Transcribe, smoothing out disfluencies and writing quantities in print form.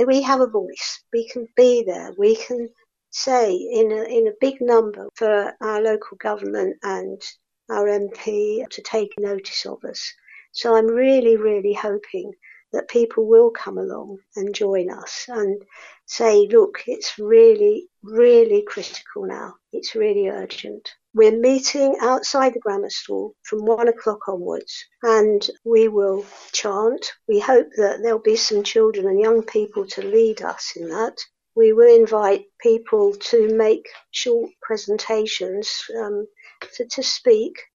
we have a voice. We can be there. We can say in a big number for our local government and our MP to take notice of us. So I'm really, really hoping that people will come along and join us and say, look, it's really, really critical now. It's really urgent. We're meeting outside the grammar school from 1 o'clock onwards, and we will chant. We hope that there'll be some children and young people to lead us in that. We will invite people to make short presentations to speak